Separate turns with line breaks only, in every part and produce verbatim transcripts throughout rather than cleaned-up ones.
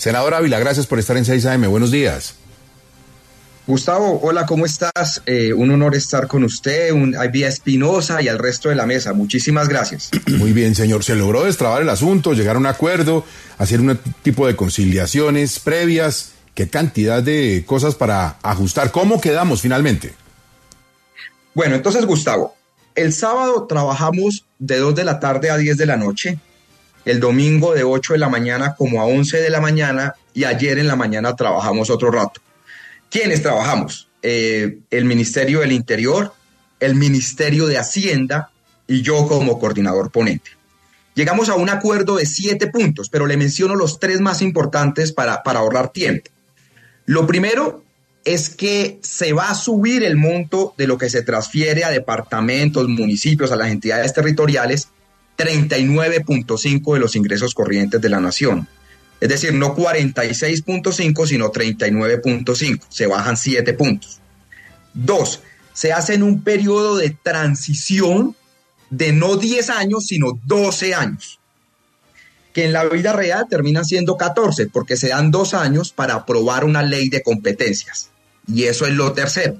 Senador Ávila, gracias por estar en seis A M. Buenos días.
Gustavo, hola, ¿cómo estás? Eh, un honor estar con usted, un I B Espinosa y al resto de la mesa. Muchísimas gracias.
Muy bien, señor. Se logró destrabar el asunto, llegar a un acuerdo, hacer un tipo de conciliaciones previas. ¿Qué cantidad de cosas para ajustar? ¿Cómo quedamos finalmente?
Bueno, entonces, Gustavo, el sábado trabajamos de dos de la tarde a diez de la noche, el domingo de ocho de la mañana como a once de la mañana y ayer en la mañana trabajamos otro rato. ¿Quiénes trabajamos? Eh, el Ministerio del Interior, el Ministerio de Hacienda y yo como coordinador ponente. Llegamos a un acuerdo de siete puntos, pero le menciono los tres más importantes para, para ahorrar tiempo. Lo primero es que se va a subir el monto de lo que se transfiere a departamentos, municipios, a las entidades territoriales, treinta y nueve punto cinco de los ingresos corrientes de la nación. Es decir, no cuarenta y seis punto cinco, sino treinta y nueve punto cinco. Se bajan siete puntos. Dos, se hace en un periodo de transición de no diez años, sino doce años. Que en la vida real terminan siendo catorce, porque se dan dos años para aprobar una ley de competencias. Y eso es lo tercero.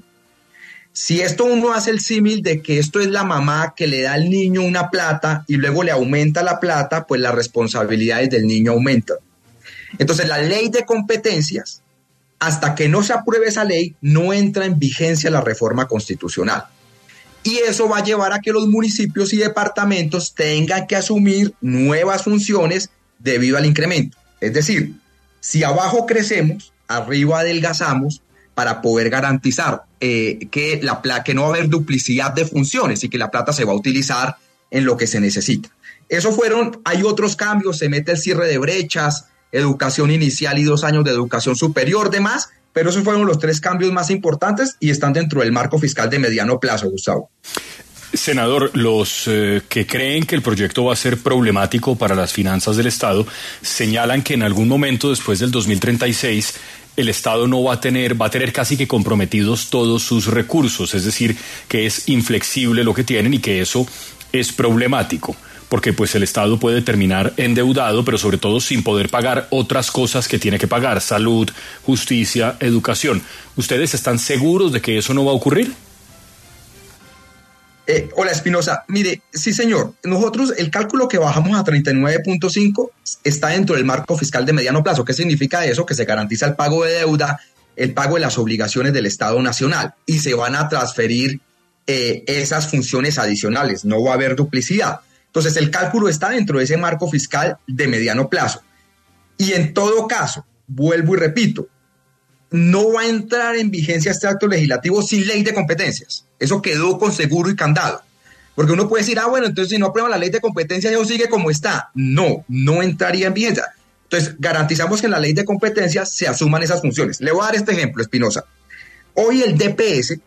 Si esto uno hace el símil de que esto es la mamá que le da al niño una plata y luego le aumenta la plata, pues las responsabilidades del niño aumentan. Entonces, la ley de competencias, hasta que no se apruebe esa ley, no entra en vigencia la reforma constitucional. Y eso va a llevar a que los municipios y departamentos tengan que asumir nuevas funciones debido al incremento. Es decir, si abajo crecemos, arriba adelgazamos para poder garantizar eh, que, la, que no va a haber duplicidad de funciones y que la plata se va a utilizar en lo que se necesita. Eso fueron, hay otros cambios, se mete el cierre de brechas, educación inicial y dos años de educación superior, demás, pero esos fueron los tres cambios más importantes y están dentro del marco fiscal de mediano plazo, Gustavo.
Senador, los eh, que creen que el proyecto va a ser problemático para las finanzas del Estado señalan que en algún momento después del dos mil treinta y seis el Estado no va a tener, va a tener casi que comprometidos todos sus recursos, es decir, que es inflexible lo que tienen y que eso es problemático. Porque pues el Estado puede terminar endeudado, pero sobre todo sin poder pagar otras cosas que tiene que pagar, salud, justicia, educación. ¿Ustedes están seguros de que eso no va a ocurrir?
Eh, hola, Espinosa. Mire, sí, señor. Nosotros, el cálculo que bajamos a treinta y nueve punto cinco está dentro del marco fiscal de mediano plazo. ¿Qué significa eso? Que se garantiza el pago de deuda, el pago de las obligaciones del Estado Nacional y se van a transferir eh, esas funciones adicionales. No va a haber duplicidad. Entonces, el cálculo está dentro de ese marco fiscal de mediano plazo. Y en todo caso, vuelvo y repito, no va a entrar en vigencia este acto legislativo sin ley de competencias. Eso quedó con seguro y candado. Porque uno puede decir, ah, bueno, entonces si no aprueban la ley de competencias, eso sigue como está. No, no entraría en vigencia. Entonces, garantizamos que en la ley de competencias se asuman esas funciones. Le voy a dar este ejemplo, Espinosa. Hoy el D P S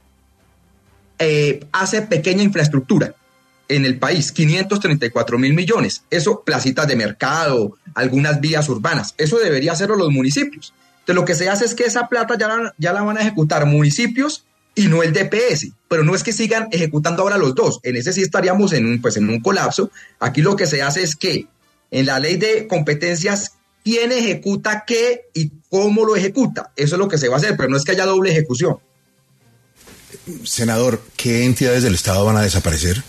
eh, hace pequeña infraestructura en el país, quinientos treinta y cuatro mil millones. Eso, placitas de mercado, algunas vías urbanas. Eso debería hacerlo los municipios. Entonces, lo que se hace es que esa plata ya la, ya la van a ejecutar municipios y no el D P S. Pero no es que sigan ejecutando ahora los dos. En ese sí estaríamos en un, pues, en un colapso. Aquí lo que se hace es que en la ley de competencias, quién ejecuta qué y cómo lo ejecuta. Eso es lo que se va a hacer, pero no es que haya doble ejecución.
Senador, ¿qué entidades del Estado van a desaparecer?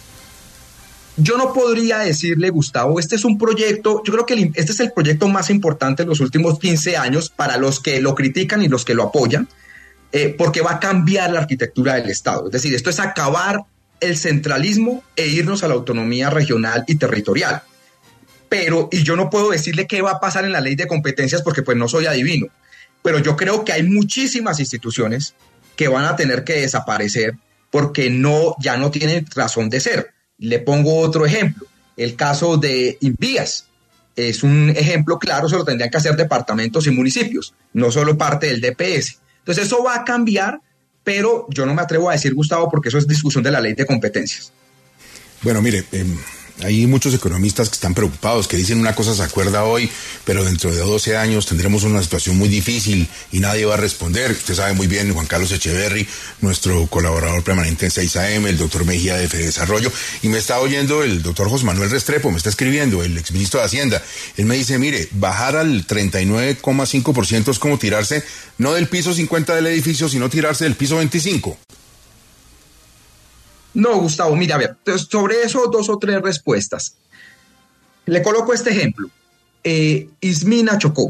Yo no podría decirle, Gustavo, este es un proyecto, yo creo que el, este es el proyecto más importante en los últimos quince años para los que lo critican y los que lo apoyan, eh, porque va a cambiar la arquitectura del Estado. Es decir, esto es acabar el centralismo e irnos a la autonomía regional y territorial. Pero, y yo no puedo decirle qué va a pasar en la ley de competencias porque pues no soy adivino, pero yo creo que hay muchísimas instituciones que van a tener que desaparecer porque no, ya no tienen razón de ser. Le pongo otro ejemplo, el caso de Invías. Es un ejemplo claro, se lo tendrían que hacer departamentos y municipios, no solo parte del D P S. Entonces eso va a cambiar, pero yo no me atrevo a decir, Gustavo, porque eso es discusión de la ley de competencias.
Bueno, mire, eh, hay muchos economistas que están preocupados, que dicen una cosa se acuerda hoy, pero dentro de doce años tendremos una situación muy difícil y nadie va a responder. Usted sabe muy bien, Juan Carlos Echeverry, nuestro colaborador permanente en seis A M, el doctor Mejía de Fedesarrollo, y me está oyendo el doctor José Manuel Restrepo, me está escribiendo, el exministro de Hacienda. Él me dice, mire, bajar al treinta y nueve coma cinco por ciento es como tirarse no del piso cincuenta del edificio, sino tirarse del piso veinticinco.
No, Gustavo, mira, a ver, sobre eso dos o tres respuestas. Le coloco este ejemplo. Eh, Ismina Chocó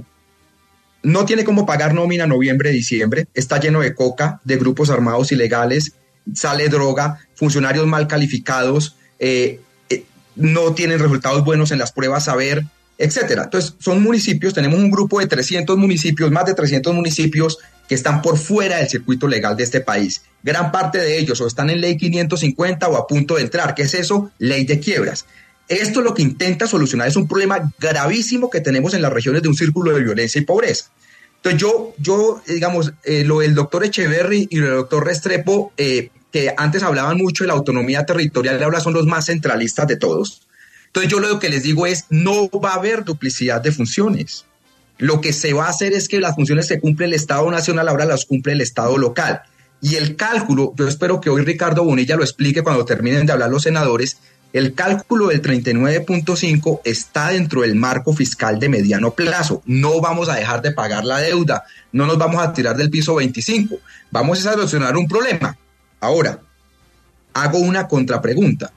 no tiene cómo pagar nómina noviembre, diciembre, está lleno de coca, de grupos armados ilegales, sale droga, funcionarios mal calificados, eh, eh, no tienen resultados buenos en las pruebas saber, etcétera. Entonces, son municipios, tenemos un grupo de trescientos municipios, más de trescientos municipios que están por fuera del circuito legal de este país. Gran parte de ellos o están en ley quinientos cincuenta o a punto de entrar. ¿Qué es eso? Ley de quiebras. Esto lo que intenta solucionar es un problema gravísimo que tenemos en las regiones de un círculo de violencia y pobreza. Entonces yo, yo digamos, eh, lo del doctor Echeverry y lo del doctor Restrepo, eh, que antes hablaban mucho de la autonomía territorial, ahora son los más centralistas de todos. Entonces yo lo que les digo es, no va a haber duplicidad de funciones. Lo que se va a hacer es que las funciones que cumple el Estado nacional ahora las cumple el Estado local. Y el cálculo, yo espero que hoy Ricardo Bonilla lo explique cuando terminen de hablar los senadores, el cálculo del treinta y nueve punto cinco está dentro del marco fiscal de mediano plazo. No vamos a dejar de pagar la deuda, no nos vamos a tirar del piso veinticinco, vamos a solucionar un problema. Ahora, hago una contrapregunta.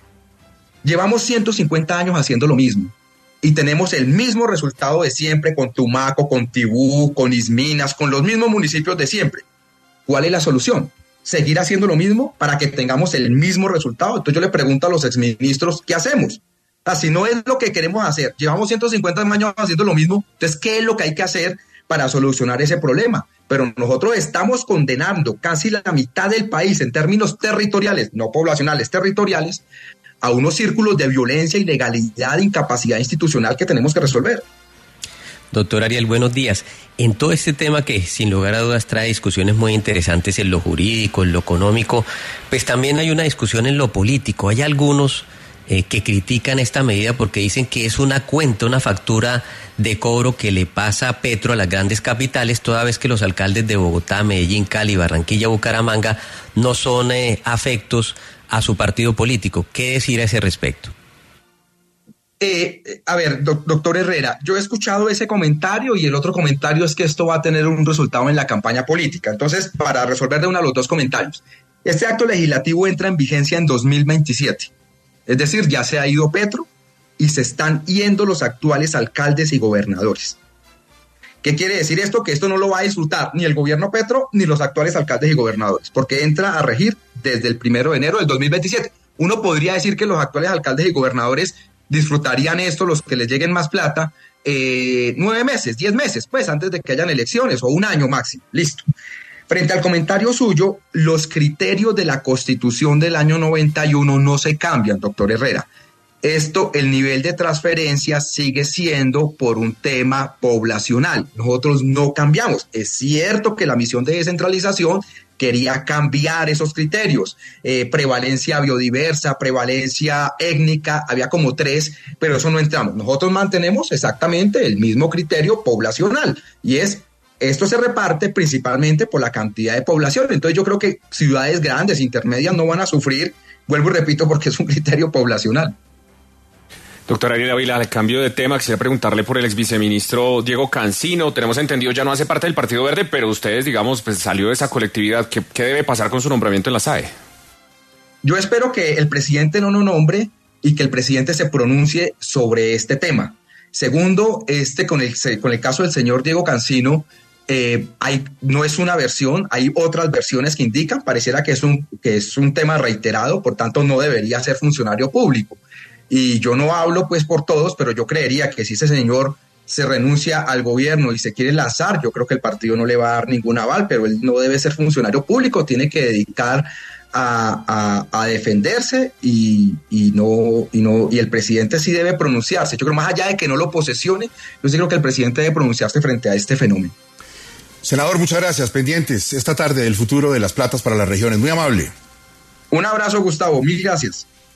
Llevamos ciento cincuenta años haciendo lo mismo y tenemos el mismo resultado de siempre con Tumaco, con Tibú, con Isminas, con los mismos municipios de siempre. ¿Cuál es la solución? ¿Seguir haciendo lo mismo para que tengamos el mismo resultado? Entonces yo le pregunto a los exministros, ¿qué hacemos? Si no es lo que queremos hacer, llevamos ciento cincuenta años haciendo lo mismo, entonces ¿qué es lo que hay que hacer para solucionar ese problema? Pero nosotros estamos condenando casi la mitad del país en términos territoriales, no poblacionales, territoriales, a unos círculos de violencia, ilegalidad, incapacidad institucional que tenemos que resolver.
Doctor Ariel, buenos días. En todo este tema que sin lugar a dudas trae discusiones muy interesantes en lo jurídico, en lo económico, pues también hay una discusión en lo político. Hay algunos eh, que critican esta medida porque dicen que es una cuenta, una factura de cobro que le pasa a Petro a las grandes capitales, toda vez que los alcaldes de Bogotá, Medellín, Cali, Barranquilla, Bucaramanga no son eh, afectos a su partido político. ¿Qué decir a ese respecto?
Eh, a ver, do, doctor Herrera, yo he escuchado ese comentario y el otro comentario es que esto va a tener un resultado en la campaña política. Entonces, para resolver de uno de los dos comentarios, este acto legislativo entra en vigencia en dos mil veintisiete. Es decir, ya se ha ido Petro y se están yendo los actuales alcaldes y gobernadores. ¿Qué quiere decir esto? Que esto no lo va a disfrutar ni el gobierno Petro ni los actuales alcaldes y gobernadores, porque entra a regir desde el primero de enero del dos mil veintisiete. Uno podría decir que los actuales alcaldes y gobernadores disfrutarían esto, los que les lleguen más plata, eh, nueve meses, diez meses, pues antes de que hayan elecciones, o un año máximo, listo. Frente al comentario suyo, los criterios de la Constitución del año noventa y uno no se cambian, doctor Herrera. Esto, el nivel de transferencia sigue siendo por un tema poblacional. Nosotros no cambiamos. Es cierto que la misión de descentralización quería cambiar esos criterios. Eh, prevalencia biodiversa, prevalencia étnica, había como tres, pero eso no entramos. Nosotros mantenemos exactamente el mismo criterio poblacional y es, esto se reparte principalmente por la cantidad de población. Entonces yo creo que ciudades grandes, intermedias no van a sufrir, vuelvo y repito, porque es un criterio poblacional.
Doctor Ariel Ávila, al cambio de tema, quisiera preguntarle por el ex viceministro Diego Cancino. Tenemos entendido, ya no hace parte del Partido Verde, pero ustedes, digamos, pues salió de esa colectividad. ¿Qué, qué debe pasar con su nombramiento en la S A E?
Yo espero que el presidente no lo nombre y que el presidente se pronuncie sobre este tema. Segundo, este con el, con el caso del señor Diego Cancino, eh, hay, no es una versión, hay otras versiones que indican, pareciera que es un, que es un tema reiterado, por tanto no debería ser funcionario público. Y yo no hablo pues por todos, pero yo creería que si ese señor se renuncia al gobierno y se quiere lanzar, yo creo que el partido no le va a dar ningún aval, pero él no debe ser funcionario público, tiene que dedicar a, a, a defenderse y, y, no, y, no, y el presidente sí debe pronunciarse. Yo creo más allá de que no lo posesione, yo sí creo que el presidente debe pronunciarse frente a este fenómeno.
Senador, muchas gracias. Pendientes esta tarde del futuro de las platas para las regiones. Muy amable.
Un abrazo, Gustavo. Mil gracias.